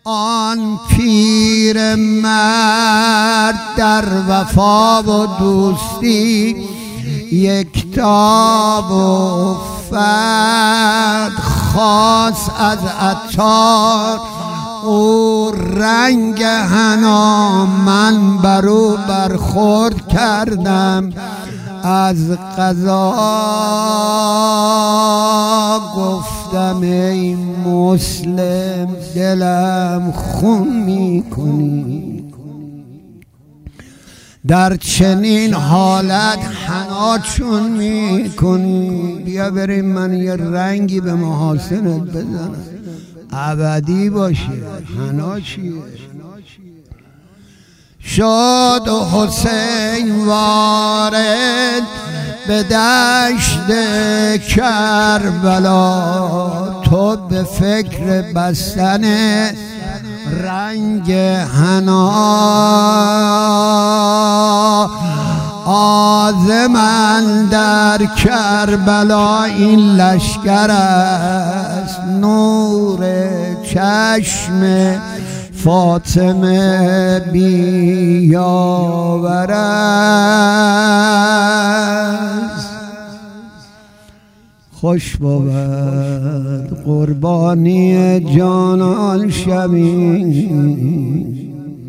آن پیر مرد در وفا و دوستی یکتا و فرد خاص از عطار او رنگ حنا من برو برخورد کردم از قضا گفتم ای مسلم دلم خون میکنی در چنین حالت حنا چون میکنی بیا بریم من یه رنگی به محاسنت بزنم ابدی باشه حنا چیه شد حسین وارد به دشت کربلا تو به فکر بستن رنگ حنا آزمن در کربلا این لشکر است نور چشم فاطمه بیاور است خوش بود قربانی جانان شویم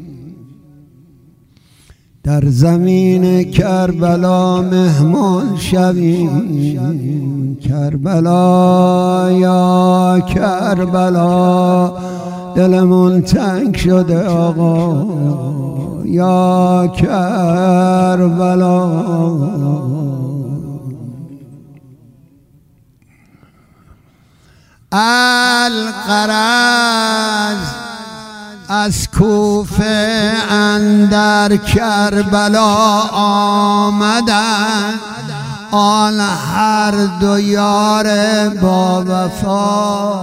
در زمین کربلا مهمان شویم کربلا یا کربلا دلمون تنگ شده آقا یا کربلا الغرض از کوفه اندر کربلا آمدن آن هر دو یار با وفا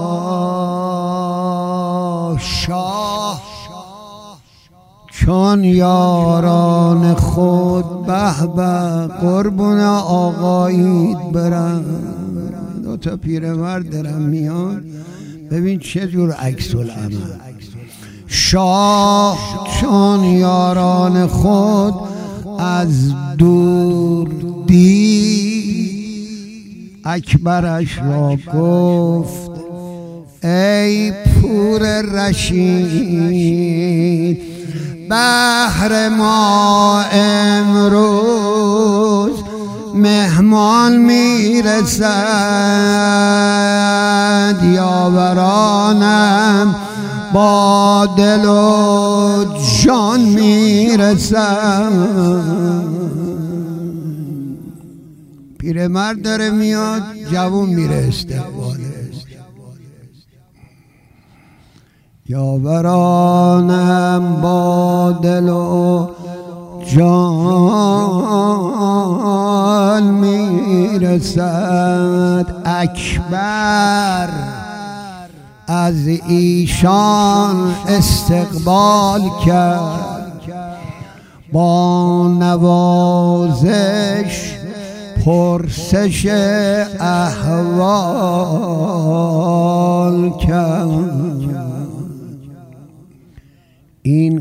شاه چون یاران خود به به قربون آقایید برن دو تا پیرمرد درم میان ببین چه جور عکس العمل شاه چون یاران خود از دور دید اکبرش را گفت ای پور رشید بهر ما امروز مهمان میرسد یاورانم با دل و جان میرسد پیرمرد داره میاد جوون میره استقبالش یاورانم با دل و جان میرسد اکبر از ایشان استقبال کرد با نوازش پرسش احوال کرد این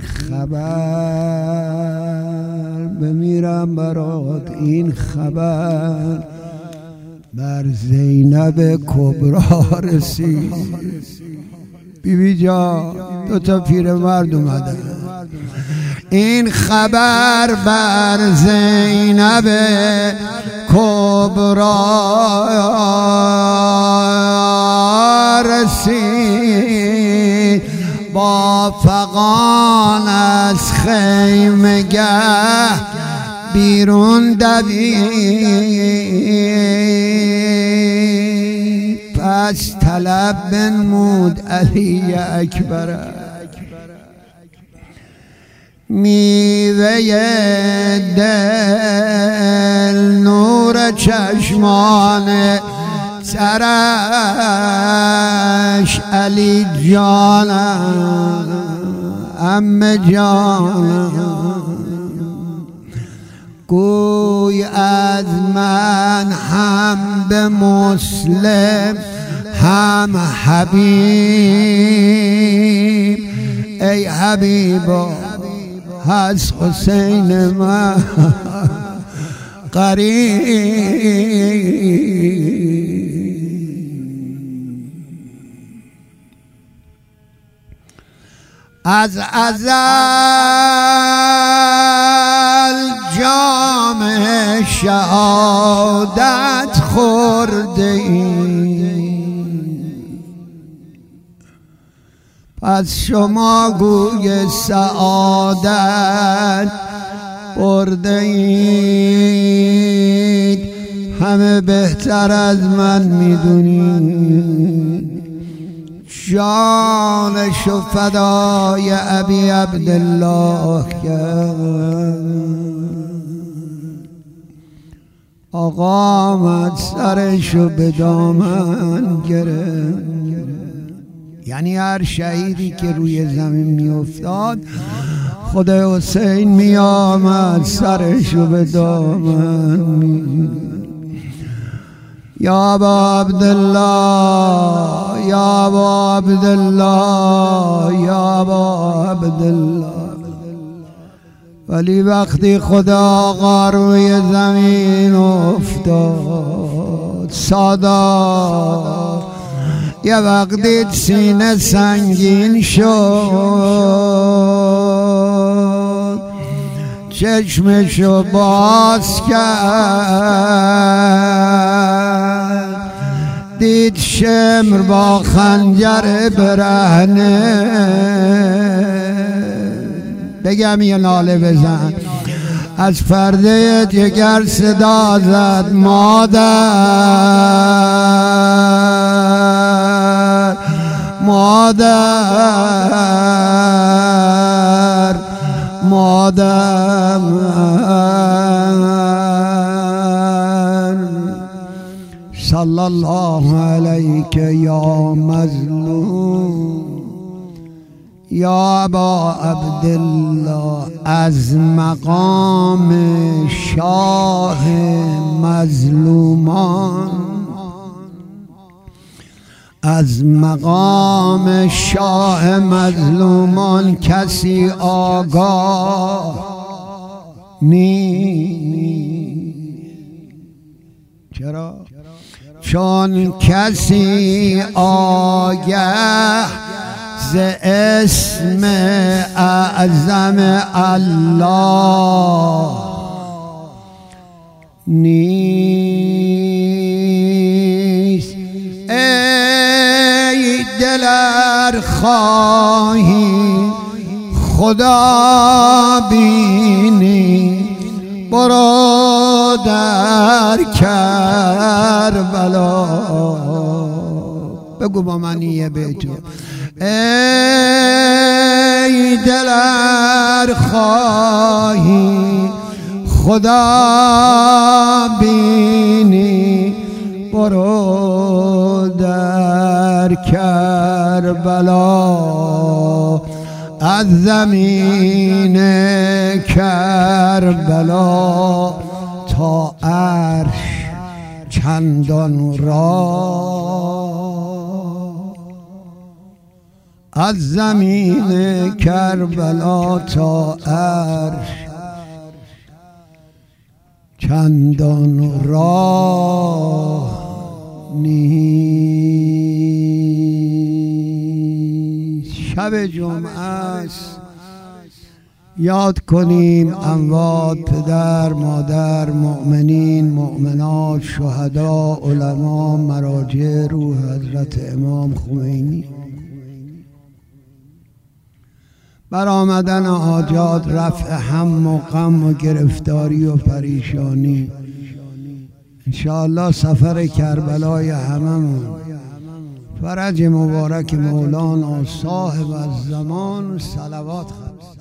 خبر بمیرم برات این خبر بر زینب کبرا رسید بیبی جا دو تا پیرمرد اومدن این خبر بر زینب کبرا رسید با فغان از خیمگه بیرون دوید پس طلب بنمود علی اکبر میوه دل نور چشمان سرش علی جانم عمه جانم گوی از من هم به مسلم هم حبیب ای حبیبا هست حسین من قریب. از ازل جام شهادت خورده ایم، پس شما گوی سعادت برده اید. همه بهتر از من میدونید جانشو فدای ابی عبدالله کرد. آقا آمد سرشو به دامن گرفت، یعنی هر شهیدی که روی زمین می افتاد خود حسین می آمد سرشو به دامن می. یا ابا عبدالله، یا ابا عبدالله، یا ابا عبدالله. ولی وقتی خدا آقا روی زمین افتاد سادا، یه وقتی سینه سنگین شد، چشمشو باز کرد، دید شمر با خنجر برهنه. بگم یه ناله بزن. از پرده جگر صدا زد مادر، مادر، مادر. صلی الله علیک یا مظلوم یا ابا عبدالله. از مقام شاه مظلومان، از مقام شاه مظلومان کسی آگاه نیست. چرا؟ چون کسی آگه ز اسم اعظم الله نیست. ای دلر خواهی خدا بینی، برو در کربلا. بگو با من یه بیتو. ای دلر خواهی خدا بینی، برو در کربلا. از زمین کربلا تا عرش چندان راه، از زمین کربلا تا عرش چندان راه نیست. شب جمعه است، یاد کنیم اموات، پدر، مادر، مؤمنین، مؤمنات، شهدا، علما، مراجع، روح حضرت امام خمینی. برآمدن حاجات، رفع هم و غم و گرفتاری و پریشانی. انشاءالله سفر کربلای هممون، فرج مبارک مولانا صاحب الزمان. صلوات خمس.